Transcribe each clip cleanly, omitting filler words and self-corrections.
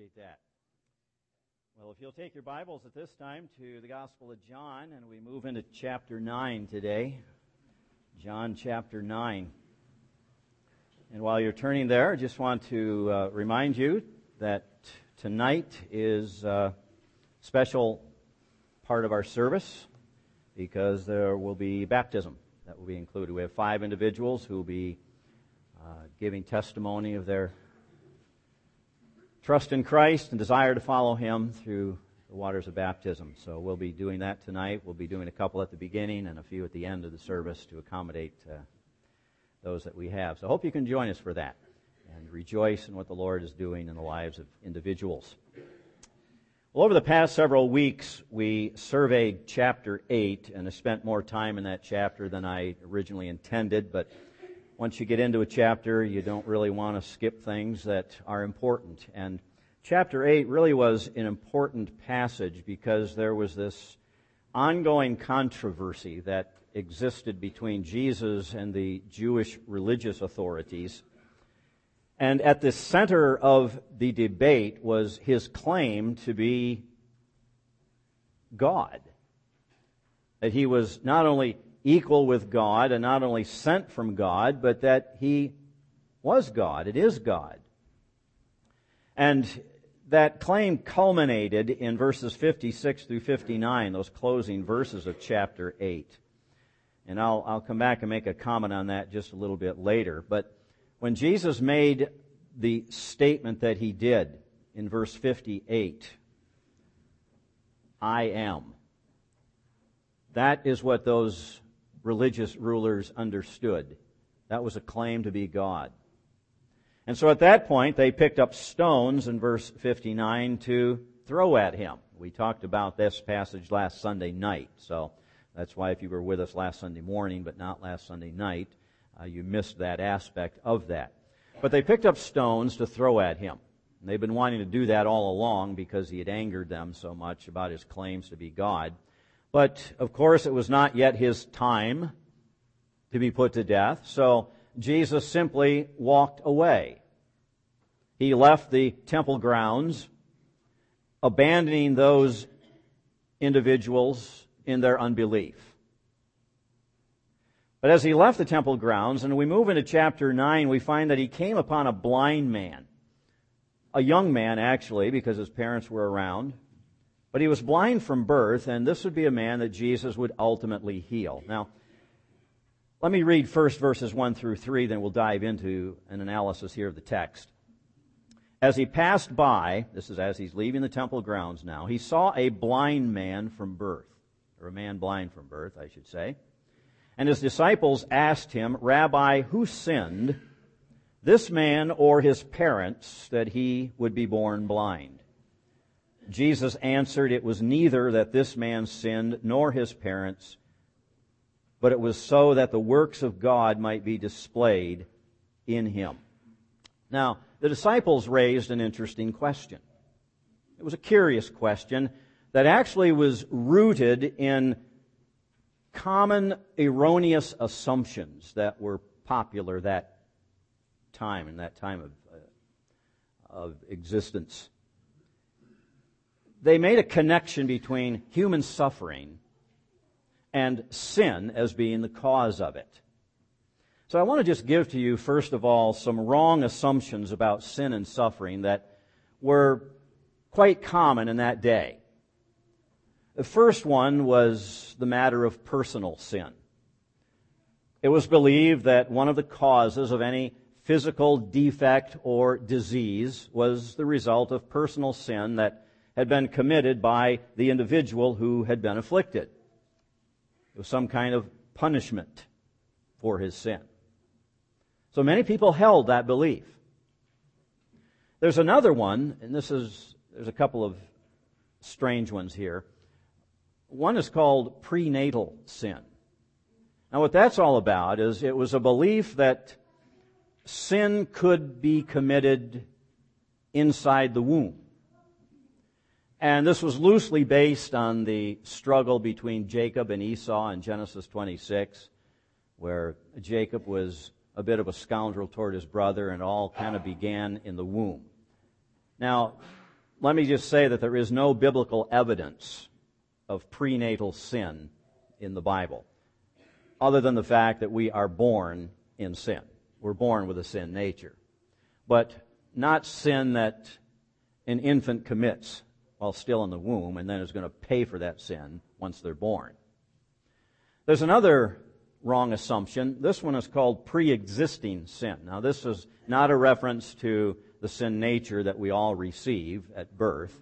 appreciate that. Well, if you'll take your Bibles at this time to the Gospel of John, and we move into chapter 9 today. John chapter 9. And while you're turning there, I just want to remind you that tonight is a special part of our service because there will be baptism that will be included. We have 5 individuals who will be giving testimony of their trust in Christ and desire to follow Him through the waters of baptism. So we'll be doing that tonight. We'll be doing a couple at the beginning and a few at the end of the service to accommodate those that we have. So I hope you can join us for that and rejoice in what the Lord is doing in the lives of individuals. Well, over the past several weeks, we surveyed chapter 8 and have spent more time in that chapter than I originally intended, but once you get into a chapter, you don't really want to skip things that are important. And chapter 8 really was an important passage because there was this ongoing controversy that existed between Jesus and the Jewish religious authorities. And at the center of the debate was his claim to be God. That he was not only equal with God and not only sent from God, but that He was God. It is God. And that claim culminated in verses 56 through 59, those closing verses of chapter 8. And I'll come back and make a comment on that just a little bit later. But when Jesus made the statement that He did in verse 58, I am, that is what those religious rulers understood. That was a claim to be God. And so at that point, they picked up stones in verse 59 to throw at Him. We talked about this passage last Sunday night, so that's why if you were with us last Sunday morning but not last Sunday night, you missed that aspect of that. But they picked up stones to throw at Him. And they've been wanting to do that all along because He had angered them so much about His claims to be God. But, of course, it was not yet His time to be put to death, so Jesus simply walked away. He left the temple grounds, abandoning those individuals in their unbelief. But as He left the temple grounds, and we move into chapter 9, we find that He came upon a blind man. A young man, actually, because his parents were around. But he was blind from birth, and this would be a man that Jesus would ultimately heal. Now, let me read first verses 1 through 3, then we'll dive into an analysis here of the text. As he passed by, this is as he's leaving the temple grounds now, he saw a blind man from birth, or a man blind from birth, I should say. And his disciples asked him, Rabbi, who sinned, this man or his parents, that he would be born blind? Jesus answered, it was neither that this man sinned nor his parents, but it was so that the works of God might be displayed in him. Now, the disciples raised an interesting question. It was a curious question that actually was rooted in common erroneous assumptions that were popular that time, in that time of existence. They made a connection between human suffering and sin as being the cause of it. So I want to just give to you, first of all, some wrong assumptions about sin and suffering that were quite common in that day. The first one was the matter of personal sin. It was believed that one of the causes of any physical defect or disease was the result of personal sin that had been committed by the individual who had been afflicted. It was some kind of punishment for his sin. So many people held that belief. There's another one, and there's a couple of strange ones here. One is called prenatal sin. Now what that's all about is it was a belief that sin could be committed inside the womb. And this was loosely based on the struggle between Jacob and Esau in Genesis 26, where Jacob was a bit of a scoundrel toward his brother, and all kind of began in the womb. Now, let me just say that there is no biblical evidence of prenatal sin in the Bible, other than the fact that we are born in sin. We're born with a sin nature. But not sin that an infant commits while still in the womb and then is going to pay for that sin once they're born. There's another wrong assumption. This one is called pre-existing sin. Now, this is not a reference to the sin nature that we all receive at birth,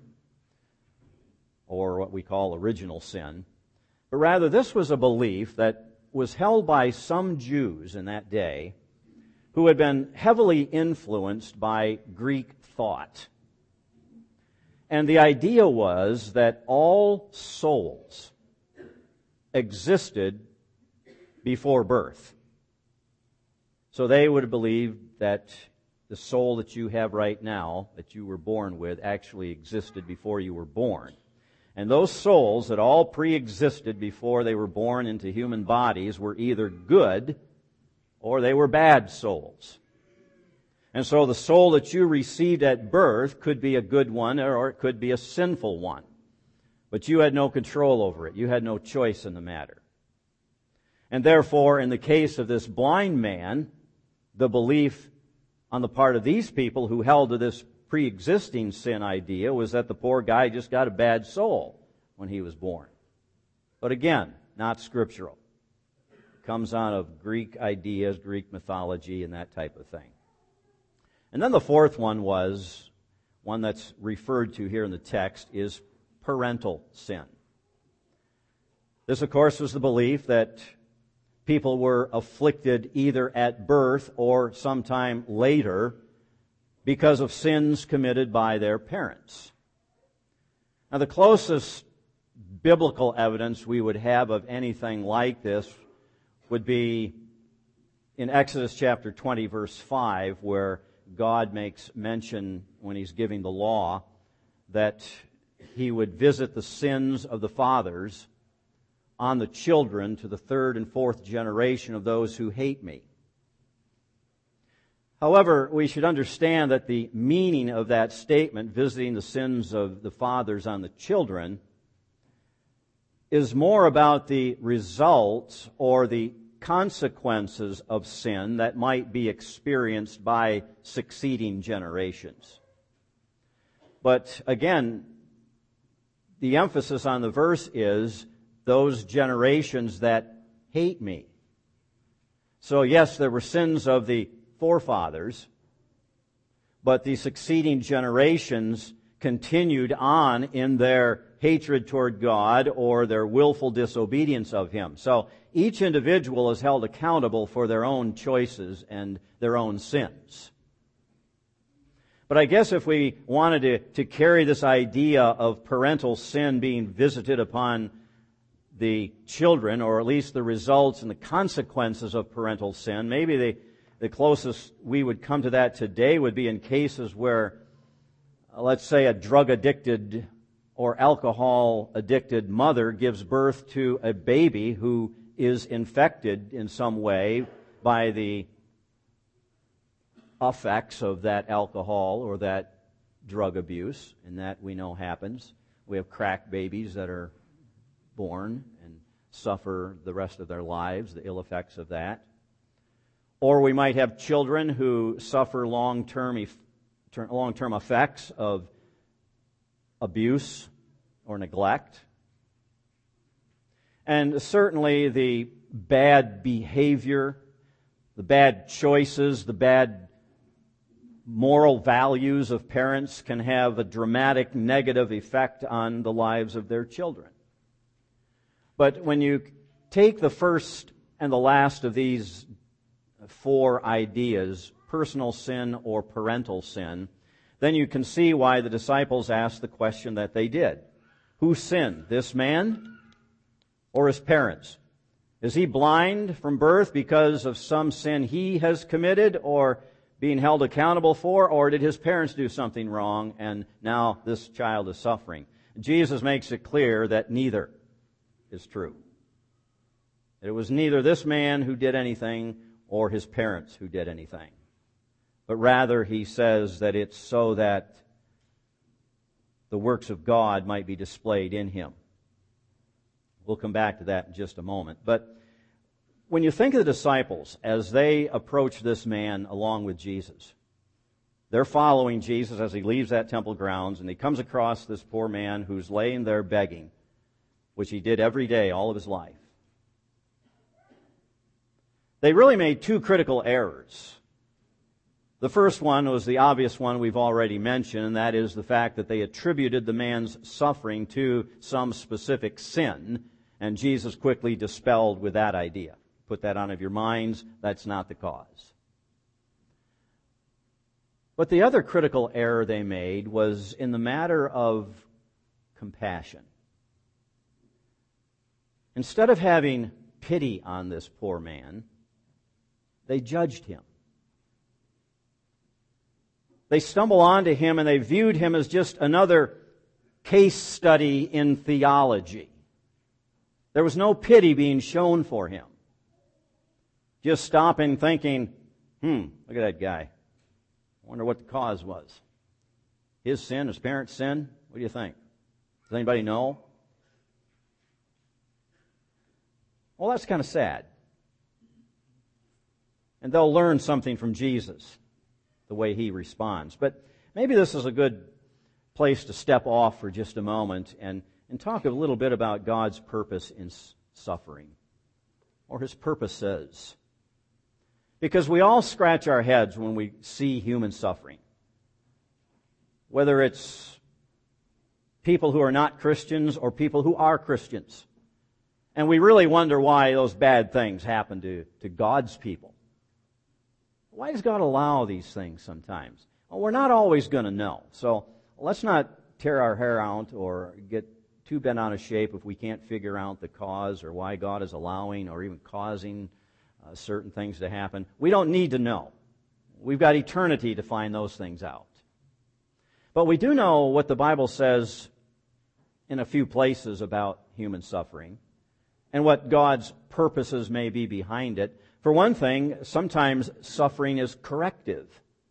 or what we call original sin, but rather this was a belief that was held by some Jews in that day who had been heavily influenced by Greek thought. And the idea was that all souls existed before birth. So they would have believed that the soul that you have right now, that you were born with, actually existed before you were born. And those souls that all pre-existed before they were born into human bodies were either good or they were bad souls. And so the soul that you received at birth could be a good one or it could be a sinful one. But you had no control over it. You had no choice in the matter. And therefore, in the case of this blind man, the belief on the part of these people who held to this pre-existing sin idea was that the poor guy just got a bad soul when he was born. But again, not scriptural. It comes out of Greek ideas, Greek mythology, and that type of thing. And then the fourth one was, one that's referred to here in the text, is parental sin. This, of course, was the belief that people were afflicted either at birth or sometime later because of sins committed by their parents. Now, the closest biblical evidence we would have of anything like this would be in Exodus chapter 20, verse 5, where God makes mention, when He's giving the law, that He would visit the sins of the fathers on the children to the third and fourth generation of those who hate me. However, we should understand that the meaning of that statement, visiting the sins of the fathers on the children, is more about the results or the consequences of sin that might be experienced by succeeding generations. But again, the emphasis on the verse is those generations that hate me. So yes, there were sins of the forefathers, but the succeeding generations continued on in their hatred toward God or their willful disobedience of Him. So each individual is held accountable for their own choices and their own sins. But I guess if we wanted to carry this idea of parental sin being visited upon the children, or at least the results and the consequences of parental sin, maybe the closest we would come to that today would be in cases where, let's say, a drug-addicted or alcohol-addicted mother gives birth to a baby who is infected in some way by the effects of that alcohol or that drug abuse, and that we know happens. We have crack babies that are born and suffer the rest of their lives, the ill effects of that. Or we might have children who suffer long-term effects of abuse or neglect. And certainly the bad behavior, the bad choices, the bad moral values of parents can have a dramatic negative effect on the lives of their children. But when you take the first and the last of these four ideas, personal sin or parental sin, then you can see why the disciples asked the question that they did. Who sinned, this man or his parents? Is he blind from birth because of some sin he has committed or being held accountable for, or did his parents do something wrong and now this child is suffering? Jesus makes it clear that neither is true. It was neither this man who did anything or his parents who did anything. But rather, he says that it's so that the works of God might be displayed in him. We'll come back to that in just a moment. But when you think of the disciples as they approach this man along with Jesus, they're following Jesus as he leaves that temple grounds, and he comes across this poor man who's laying there begging, which he did every day all of his life. They really made two critical errors. The first one was the obvious one we've already mentioned, and that is the fact that they attributed the man's suffering to some specific sin, and Jesus quickly dispelled with that idea. Put that out of your minds, that's not the cause. But the other critical error they made was in the matter of compassion. Instead of having pity on this poor man, they judged him. They stumble onto him and they viewed him as just another case study in theology. There was no pity being shown for him. Just stopping thinking, look at that guy. I wonder what the cause was. His sin, his parents' sin? What do you think? Does anybody know? Well, that's kind of sad. And they'll learn something from Jesus, the way he responds. But maybe this is a good place to step off for just a moment and talk a little bit about God's purpose in suffering, or his purposes. Because we all scratch our heads when we see human suffering. Whether it's people who are not Christians or people who are Christians. And we really wonder why those bad things happen to God's people. Why does God allow these things sometimes? Well, we're not always going to know. So let's not tear our hair out or get too bent out of shape if we can't figure out the cause or why God is allowing or even causing certain things to happen. We don't need to know. We've got eternity to find those things out. But we do know what the Bible says in a few places about human suffering and what God's purposes may be behind it. For one thing, sometimes suffering is corrective.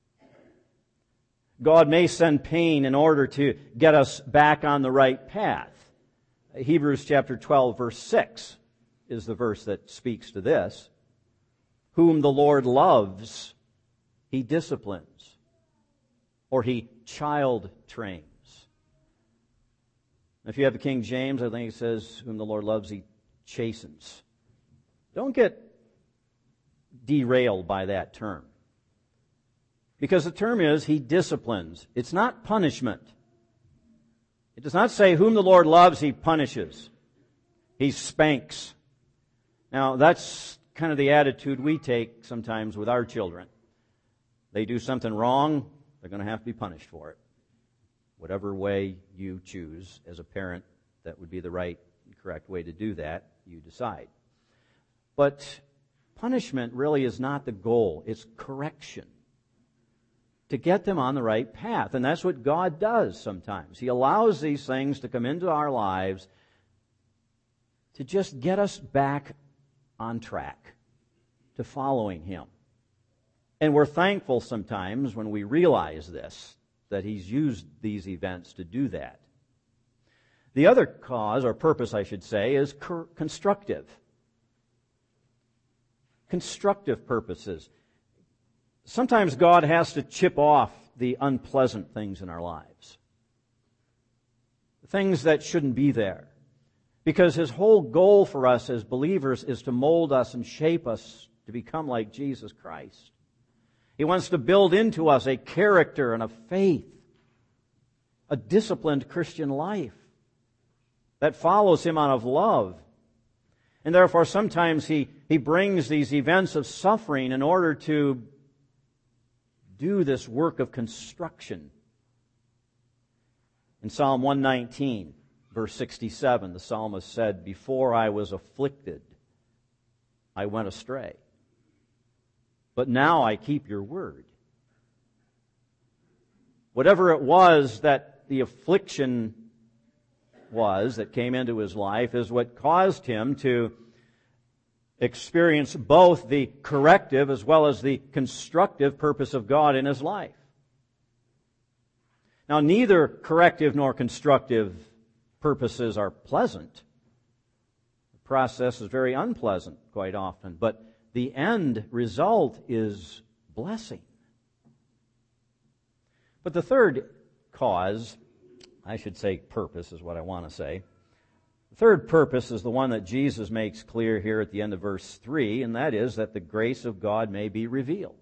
God may send pain in order to get us back on the right path. Hebrews chapter 12, verse 6 is the verse that speaks to this. Whom the Lord loves, he disciplines, or he child trains. If you have the King James, I think it says, whom the Lord loves, he chastens. Don't get derailed by that term. Because the term is, he disciplines. It's not punishment. It does not say, whom the Lord loves, he punishes. He spanks. Now, that's kind of the attitude we take sometimes with our children. They do something wrong, they're going to have to be punished for it. Whatever way you choose as a parent, that would be the right and correct way to do that, you decide. But punishment really is not the goal. It's correction. To get them on the right path. And that's what God does sometimes. He allows these things to come into our lives to just get us back on track to following him. And we're thankful sometimes when we realize this, that he's used these events to do that. The other cause, or purpose I should say, is constructive. Constructive purposes. Sometimes God has to chip off the unpleasant things in our lives. Things that shouldn't be there. Because his whole goal for us as believers is to mold us and shape us to become like Jesus Christ. He wants to build into us a character and a faith, a disciplined Christian life that follows him out of love. And therefore sometimes he brings these events of suffering in order to do this work of construction. In Psalm 119, verse 67, the psalmist said, before I was afflicted, I went astray. But now I keep your word. Whatever it was that the affliction was that came into his life is what caused him to experience both the corrective as well as the constructive purpose of God in his life. Now, neither corrective nor constructive purposes are pleasant. The process is very unpleasant quite often, but the end result is blessing. But the third cause, I should say purpose is what I want to say. The third purpose is the one that Jesus makes clear here at the end of verse 3, and that is that the grace of God may be revealed.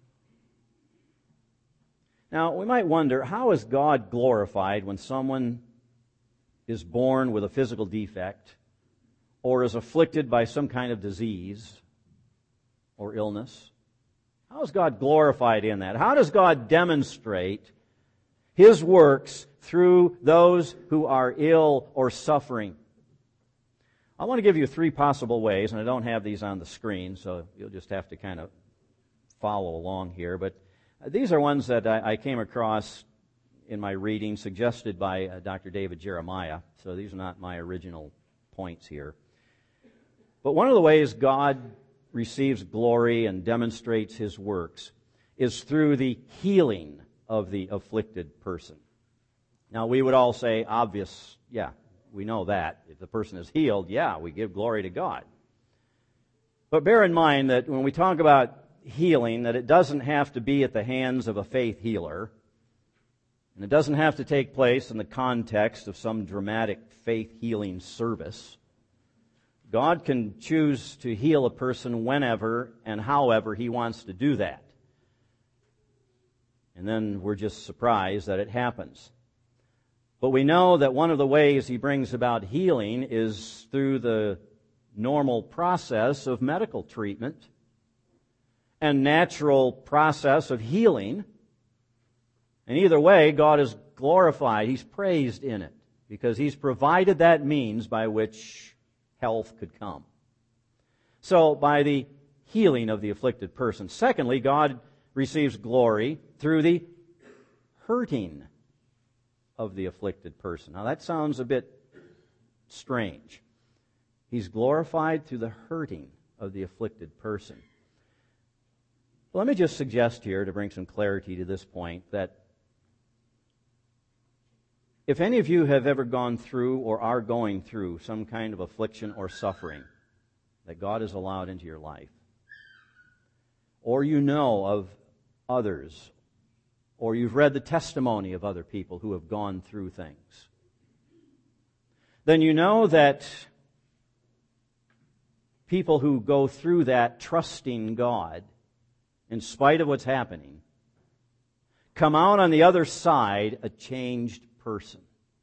Now, we might wonder, how is God glorified when someone is born with a physical defect or is afflicted by some kind of disease or illness? How is God glorified in that? How does God demonstrate His works through those who are ill or suffering? I want to give you three possible ways, and I don't have these on the screen, so you'll just have to kind of follow along here. But these are ones that I came across in my reading, suggested by Dr. David Jeremiah. So these are not my original points here. But one of the ways God receives glory and demonstrates His works is through the healing of the afflicted person. Now, we would all say, obvious, yeah, we know that. If the person is healed, yeah, we give glory to God. But bear in mind that when we talk about healing, that it doesn't have to be at the hands of a faith healer, and it doesn't have to take place in the context of some dramatic faith healing service. God can choose to heal a person whenever and however He wants to do that. And then we're just surprised that it happens. But we know that one of the ways He brings about healing is through the normal process of medical treatment and natural process of healing. And either way, God is glorified. He's praised in it because He's provided that means by which health could come. So, by the healing of the afflicted person. Secondly, God receives glory through the hurting of the afflicted person. Now, that sounds a bit strange. He's glorified through the hurting of the afflicted person. Let me just suggest here, to bring some clarity to this point, that if any of you have ever gone through or are going through some kind of affliction or suffering that God has allowed into your life, or you know of others, or you've read the testimony of other people who have gone through things, then you know that people who go through that trusting God, in spite of what's happening, come out on the other side a changed person.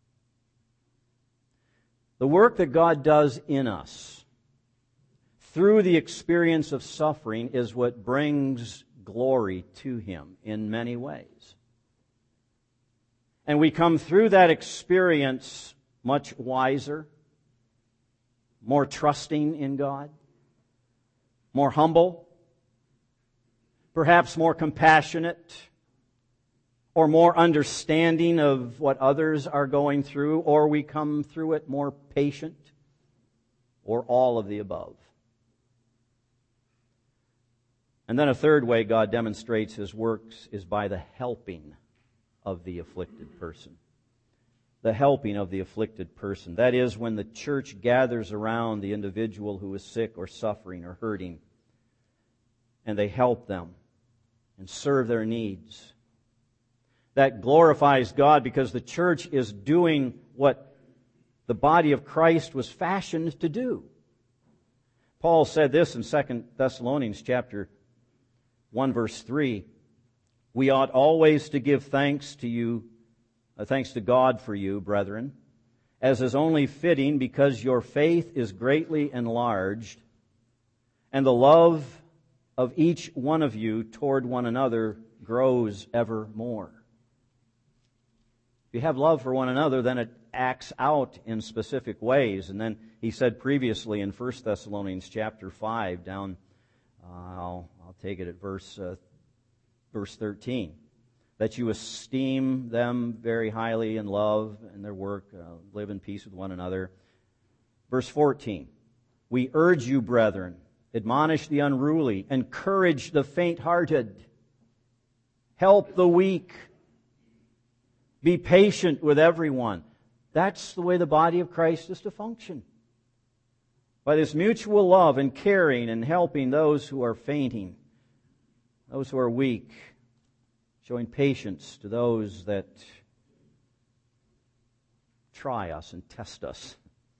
The work that God does in us through the experience of suffering is what brings glory to Him in many ways. And we come through that experience much wiser, more trusting in God, more humble, perhaps more compassionate, or more understanding of what others are going through, or we come through it more patient, or all of the above. And then a third way God demonstrates His works is by the helping of the afflicted person. The helping of the afflicted person. That is, when the church gathers around the individual who is sick or suffering or hurting, and they help them and serve their needs. That glorifies God because the church is doing what the body of Christ was fashioned to do. Paul said this in 2 Thessalonians chapter 1 verse 3. We ought always to give thanks to God for you, brethren, as is only fitting, because your faith is greatly enlarged, and the love of each one of you toward one another grows ever more. If you have love for one another, then it acts out in specific ways. And then he said previously in 1 Thessalonians chapter 5, down, I'll take it at verse 13, that you esteem them very highly in love and their work, live in peace with one another. Verse 14, we urge you, brethren, admonish the unruly, encourage the faint-hearted, help the weak, Be patient with everyone. That's the way the body of Christ is to function. By this mutual love and caring and helping those who are fainting, those who are weak, showing patience to those that try us and test us.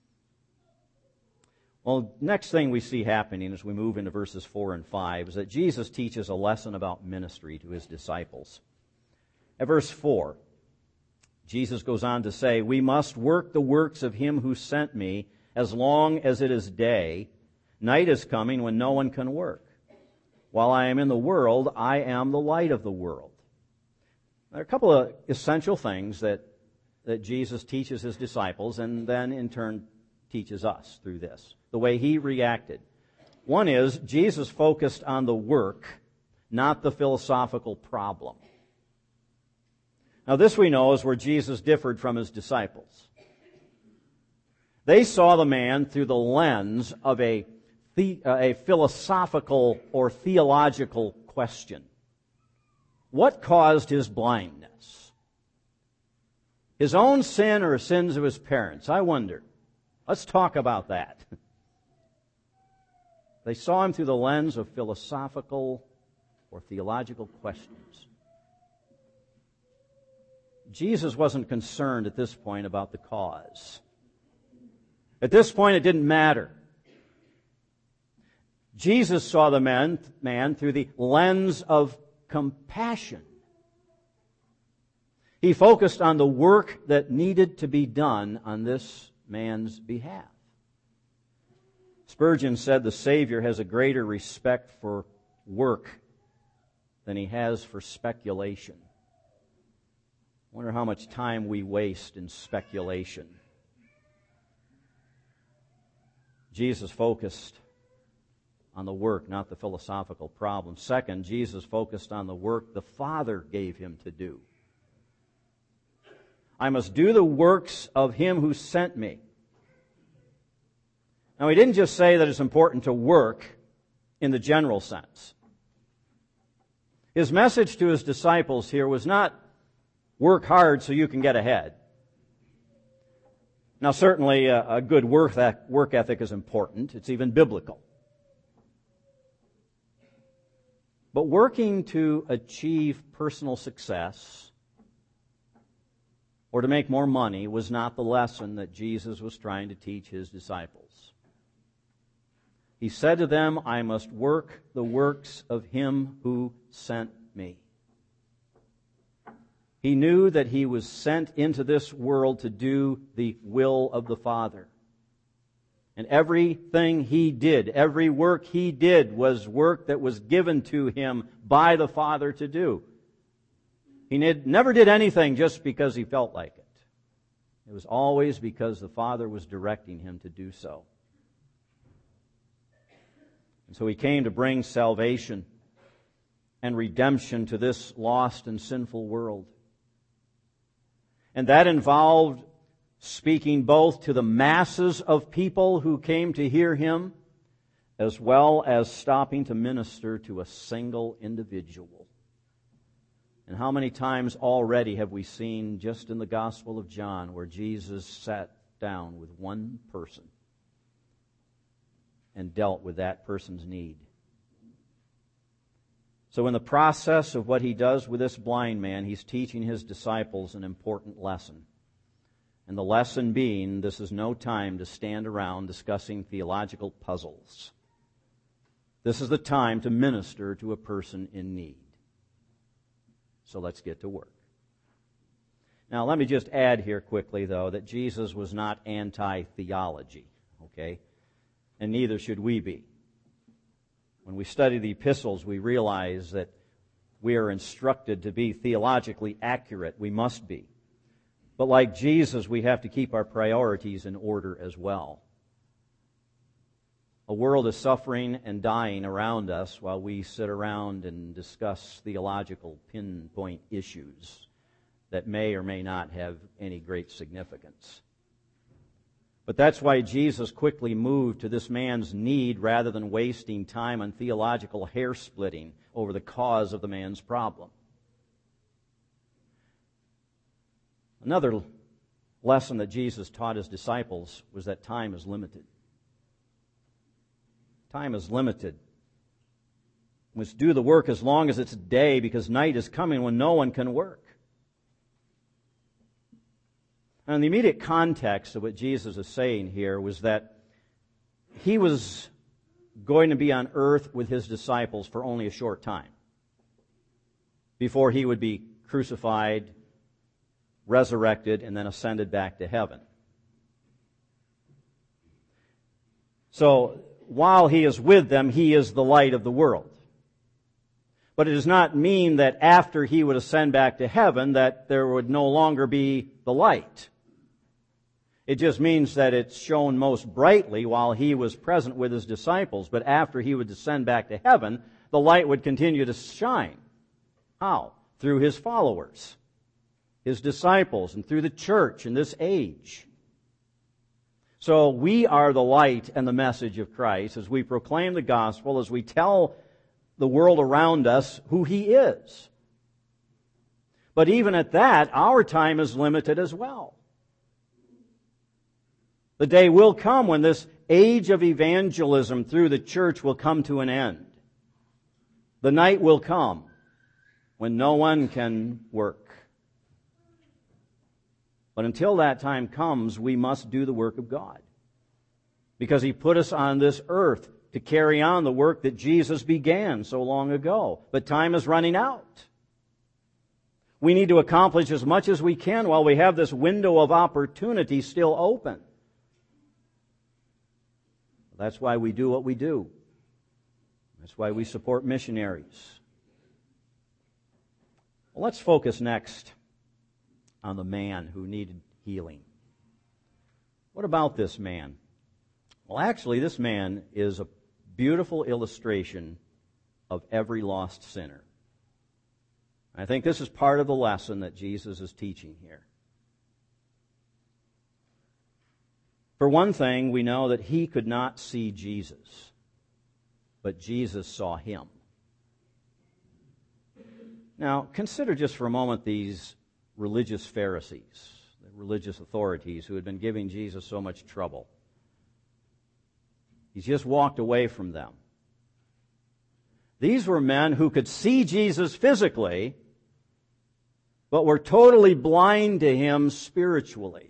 Well, next thing we see happening as we move into verses 4 and 5 is that Jesus teaches a lesson about ministry to His disciples. At verse 4, Jesus goes on to say, "We must work the works of Him who sent me as long as it is day. Night is coming when no one can work. While I am in the world, I am the light of the world." There are a couple of essential things that Jesus teaches His disciples and then in turn teaches us through this, the way He reacted. One is, Jesus focused on the work, not the philosophical problem. Now this we know is where Jesus differed from His disciples. They saw the man through the lens of a philosophical or theological question. What caused his blindness? His own sin or sins of his parents? I wonder. Let's talk about that. They saw him through the lens of philosophical or theological questions. Jesus wasn't concerned at this point about the cause. At this point, it didn't matter. Jesus saw the man through the lens of compassion. He focused on the work that needed to be done on this man's behalf. Spurgeon said the Savior has a greater respect for work than He has for speculation. I wonder how much time we waste in speculation. Jesus focused on the work, not the philosophical problem. Second, Jesus focused on the work the Father gave Him to do. I must do the works of Him who sent me. Now, He didn't just say that it's important to work in the general sense. His message to His disciples here was not work hard so you can get ahead. Now, certainly a good work ethic is important. It's even biblical. But working to achieve personal success or to make more money was not the lesson that Jesus was trying to teach His disciples. He said to them, I must work the works of Him who sent me. He knew that He was sent into this world to do the will of the Father. And everything He did, every work He did was work that was given to Him by the Father to do. He never did anything just because He felt like it. It was always because the Father was directing Him to do so. And so He came to bring salvation and redemption to this lost and sinful world. And that involved speaking both to the masses of people who came to hear Him, as well as stopping to minister to a single individual. And how many times already have we seen just in the Gospel of John where Jesus sat down with one person and dealt with that person's need? So in the process of what He does with this blind man, He's teaching His disciples an important lesson. And the lesson being, this is no time to stand around discussing theological puzzles. This is the time to minister to a person in need. So let's get to work. Now, let me just add here quickly, though, that Jesus was not anti-theology, okay? And neither should we be. When we study the epistles, we realize that we are instructed to be theologically accurate. We must be. But like Jesus, we have to keep our priorities in order as well. A world is suffering and dying around us while we sit around and discuss theological pinpoint issues that may or may not have any great significance. But that's why Jesus quickly moved to this man's need rather than wasting time on theological hair-splitting over the cause of the man's problem. Another lesson that Jesus taught his disciples was that time is limited. Time is limited. We must do the work as long as it's day, because night is coming when no one can work. And the immediate context of what Jesus is saying here was that he was going to be on earth with his disciples for only a short time before he would be crucified, resurrected, and then ascended back to heaven. So, while he is with them, he is the light of the world. But it does not mean that after he would ascend back to heaven that there would no longer be the light. It just means that it's shown most brightly while he was present with his disciples, but after he would descend back to heaven, the light would continue to shine. How? Through his followers, his disciples, and through the church in this age. So we are the light and the message of Christ as we proclaim the gospel, as we tell the world around us who he is. But even at that, our time is limited as well. The day will come when this age of evangelism through the church will come to an end. The night will come when no one can work. But until that time comes, we must do the work of God. Because he put us on this earth to carry on the work that Jesus began so long ago. But time is running out. We need to accomplish as much as we can while we have this window of opportunity still open. That's why we do what we do. That's why we support missionaries. Well, let's focus next on the man who needed healing. What about this man? Well, actually, this man is a beautiful illustration of every lost sinner. I think this is part of the lesson that Jesus is teaching here. For one thing, we know that he could not see Jesus, but Jesus saw him. Now, consider just for a moment these religious Pharisees, the religious authorities who had been giving Jesus so much trouble. He's just walked away from them. These were men who could see Jesus physically, but were totally blind to him spiritually.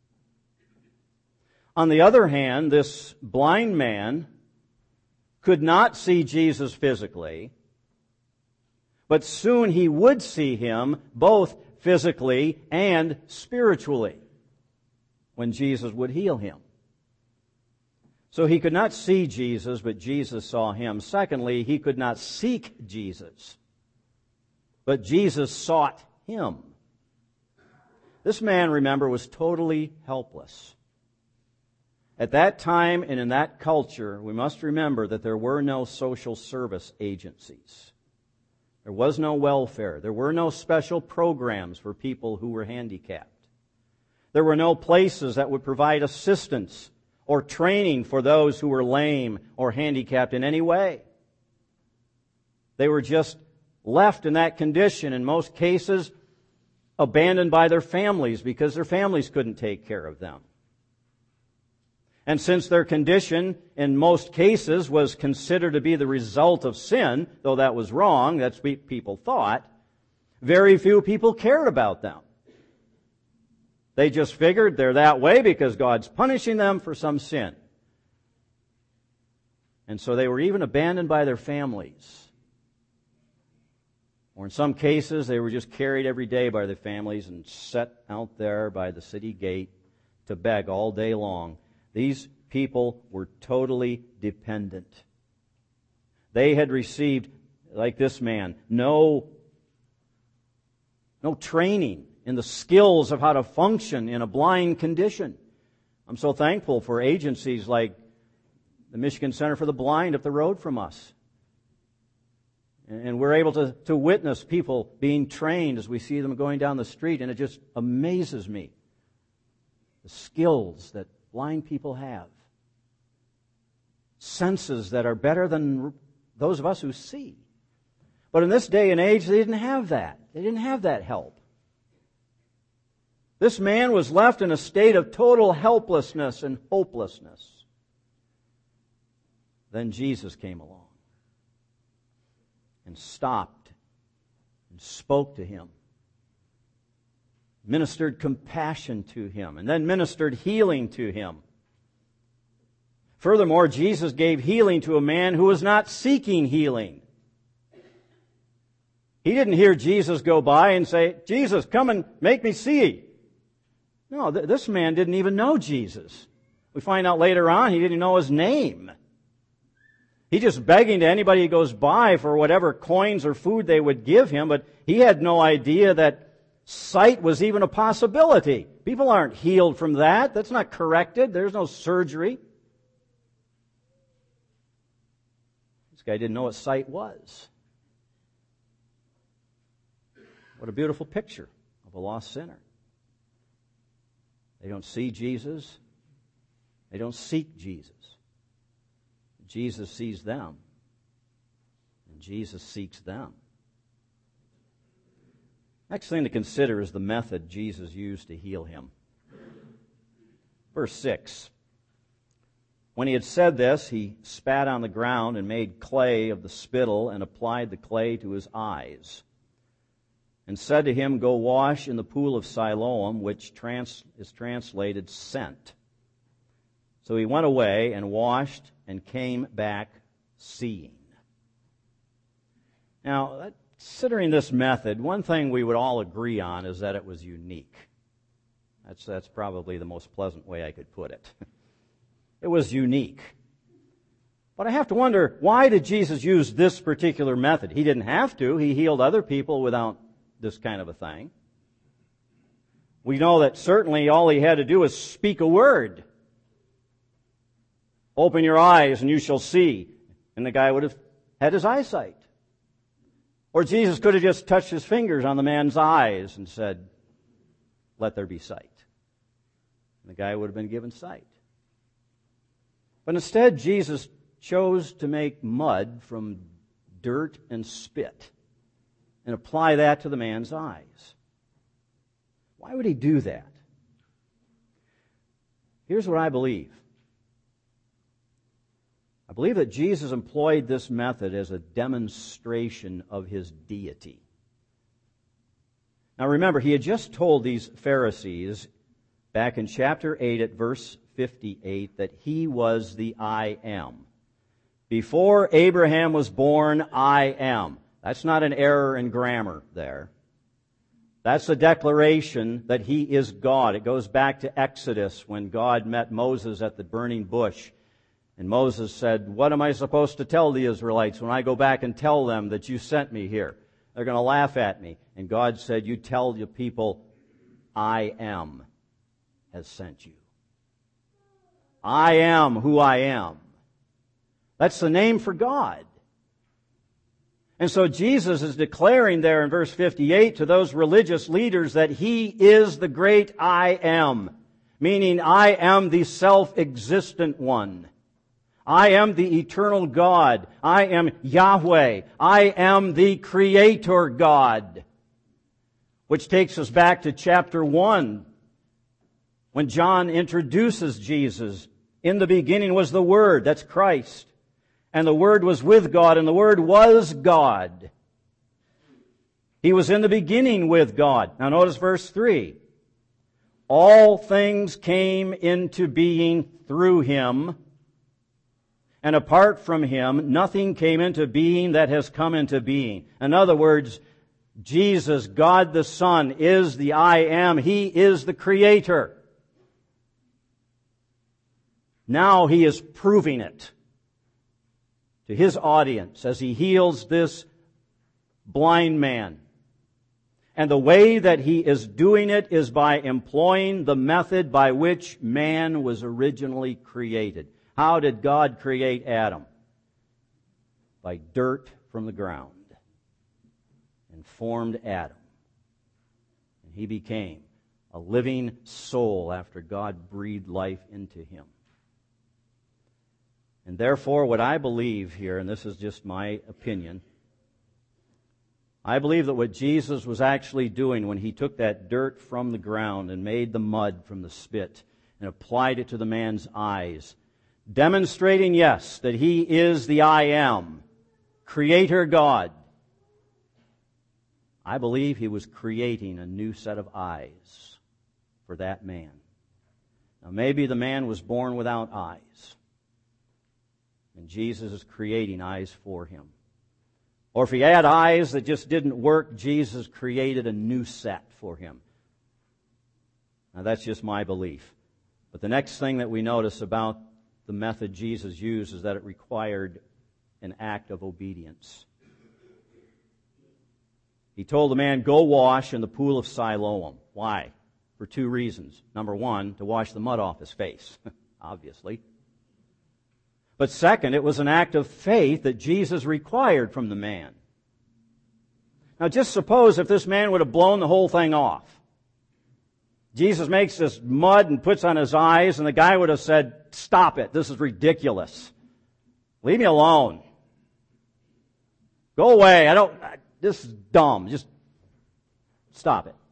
On the other hand, this blind man could not see Jesus physically, but soon he would see him both physically and spiritually when Jesus would heal him. So he could not see Jesus, but Jesus saw him. Secondly, he could not seek Jesus, but Jesus sought him. This man, remember, was totally helpless. At that time and in that culture, we must remember that there were no social service agencies. There was no welfare. There were no special programs for people who were handicapped. There were no places that would provide assistance or training for those who were lame or handicapped in any way. They were just left in that condition, in most cases abandoned by their families because their families couldn't take care of them. And since their condition in most cases was considered to be the result of sin, though that was wrong, that's what people thought, very few people cared about them. They just figured they're that way because God's punishing them for some sin. And so they were even abandoned by their families. Or in some cases, they were just carried every day by their families and set out there by the city gate to beg all day long. These people were totally dependent. They had received, like this man, no training in the skills of how to function in a blind condition. I'm so thankful for agencies like the Michigan Center for the Blind up the road from us. And we're able to witness people being trained as we see them going down the street, and it just amazes me, the skills that blind people have. Senses that are better than those of us who see. But in this day and age, they didn't have that. They didn't have that help. This man was left in a state of total helplessness and hopelessness. Then Jesus came along and stopped and spoke to him, ministered compassion to him, and then ministered healing to him. Furthermore, Jesus gave healing to a man who was not seeking healing. He didn't hear Jesus go by and say, "Jesus, come and make me see." No, this man didn't even know Jesus. We find out later on he didn't know his name. He's just begging to anybody who goes by for whatever coins or food they would give him, but he had no idea that sight was even a possibility. People aren't healed from that. That's not corrected. There's no surgery. This guy didn't know what sight was. What a beautiful picture of a lost sinner. They don't see Jesus. They don't seek Jesus. Jesus sees them, and Jesus seeks them. Next thing to consider is the method Jesus used to heal him. Verse 6. When he had said this, he spat on the ground and made clay of the spittle and applied the clay to his eyes, and said to him, "Go wash in the pool of Siloam," which is translated sent. So he went away and washed and came back seeing. Now, considering this method, one thing we would all agree on is that it was unique. That's probably the most pleasant way I could put it. It was unique. But I have to wonder, why did Jesus use this particular method? He didn't have to. He healed other people without this kind of a thing. We know that certainly all he had to do was speak a word. "Open your eyes and you shall see." And the guy would have had his eyesight. Or Jesus could have just touched his fingers on the man's eyes and said, "Let there be sight." And the guy would have been given sight. But instead, Jesus chose to make mud from dirt and spit and apply that to the man's eyes. Why would he do that? Here's what I believe. I believe that Jesus employed this method as a demonstration of his deity. Now remember, he had just told these Pharisees back in chapter 8 at verse 58 that he was the I am. Before Abraham was born, I am. That's not an error in grammar there. That's a declaration that he is God. It goes back to Exodus when God met Moses at the burning bush. And Moses said, "What am I supposed to tell the Israelites when I go back and tell them that you sent me here? They're going to laugh at me." And God said, "You tell the people, I am has sent you." I am who I am. That's the name for God. And so Jesus is declaring there in verse 58 to those religious leaders that he is the great I am, meaning I am the self-existent one. I am the eternal God. I am Yahweh. I am the Creator God. Which takes us back to chapter 1, when John introduces Jesus. In the beginning was the Word, that's Christ. And the Word was with God, and the Word was God. He was in the beginning with God. Now notice verse 3. All things came into being through Him, and apart from Him, nothing came into being that has come into being. In other words, Jesus, God the Son, is the I am. He is the Creator. Now He is proving it to His audience as He heals this blind man. And the way that He is doing it is by employing the method by which man was originally created. How did God create Adam? By dirt from the ground. And formed Adam. And he became a living soul after God breathed life into him. And therefore, what I believe here, and this is just my opinion, I believe that what Jesus was actually doing when He took that dirt from the ground and made the mud from the spit and applied it to the man's eyes, demonstrating, yes, that He is the I Am, Creator God. I believe He was creating a new set of eyes for that man. Now maybe the man was born without eyes, and Jesus is creating eyes for him. Or if he had eyes that just didn't work, Jesus created a new set for him. Now that's just my belief. But the next thing that we notice about the method Jesus used is that it required an act of obedience. He told the man, go wash in the pool of Siloam. Why? For two reasons. Number one, to wash the mud off his face, obviously. But second, it was an act of faith that Jesus required from the man. Now just suppose if this man would have blown the whole thing off. Jesus makes this mud and puts on his eyes, and the guy would have said, stop it, this is ridiculous. Leave me alone. Go away, this is dumb, just stop it.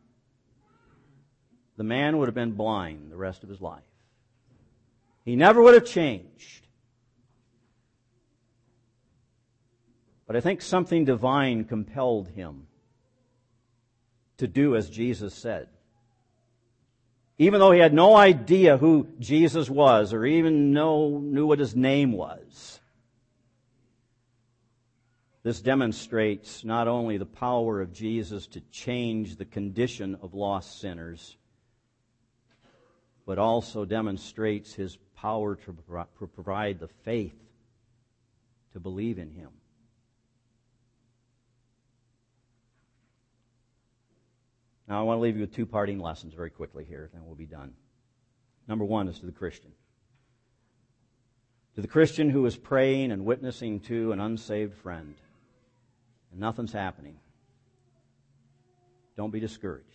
The man would have been blind the rest of his life. He never would have changed. But I think something divine compelled him to do as Jesus said. Even though he had no idea who Jesus was or even knew what his name was. This demonstrates not only the power of Jesus to change the condition of lost sinners, but also demonstrates His power to provide the faith to believe in Him. Now I want to leave you with two parting lessons very quickly here, then we'll be done. Number one is to the Christian. To the Christian who is praying and witnessing to an unsaved friend, and nothing's happening. Don't be discouraged.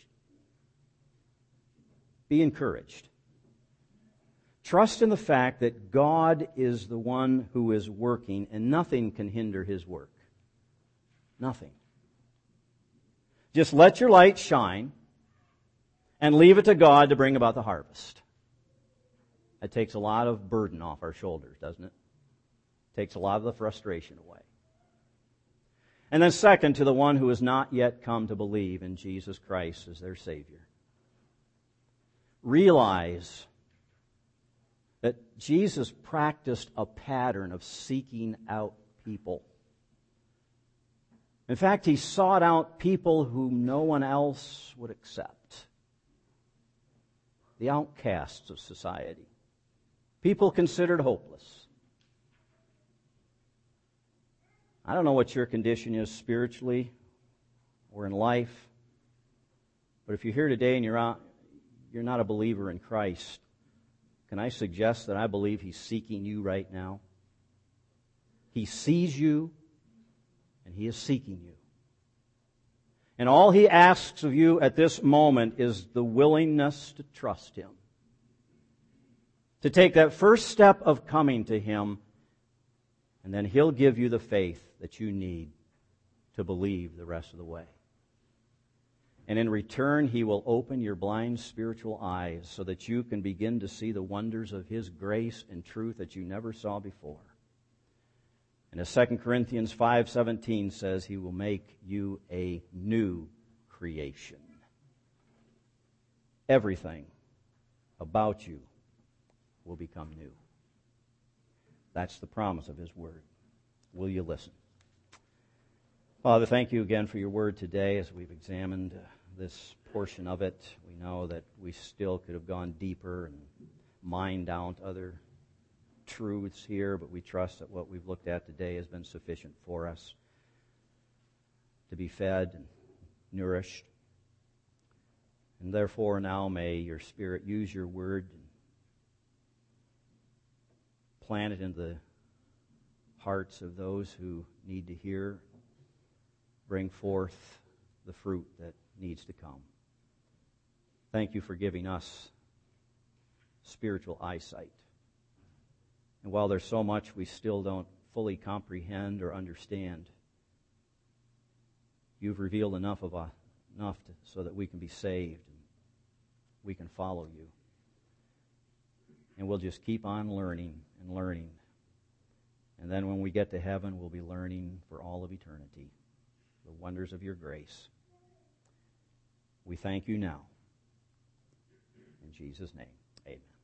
Be encouraged. Trust in the fact that God is the one who is working, and nothing can hinder His work. Nothing. Just let your light shine and leave it to God to bring about the harvest. That takes a lot of burden off our shoulders, doesn't it? Takes a lot of the frustration away. And then second, to the one who has not yet come to believe in Jesus Christ as their Savior. Realize that Jesus practiced a pattern of seeking out people. In fact, He sought out people whom no one else would accept. The outcasts of society. People considered hopeless. I don't know what your condition is spiritually or in life, but if you're here today and you're not a believer in Christ, can I suggest that I believe He's seeking you right now? He sees you, and He is seeking you. And all He asks of you at this moment is the willingness to trust Him. To take that first step of coming to Him, and then He'll give you the faith that you need to believe the rest of the way. And in return, He will open your blind spiritual eyes so that you can begin to see the wonders of His grace and truth that you never saw before. And as 2 Corinthians 5:17 says, He will make you a new creation. Everything about you will become new. That's the promise of His Word. Will you listen? Father, thank you again for your Word today as we've examined this portion of it. We know that we still could have gone deeper and mined out other truths here, but we trust that what we've looked at today has been sufficient for us to be fed and nourished. And therefore now may your Spirit use your Word and plant it in the hearts of those who need to hear, bring forth the fruit that needs to come. Thank you for giving us spiritual eyesight. And while there's so much we still don't fully comprehend or understand, You've revealed enough so that we can be saved and we can follow you. And we'll just keep on learning and learning. And then when we get to heaven, we'll be learning for all of eternity the wonders of your grace. We thank you now. In Jesus' name, amen.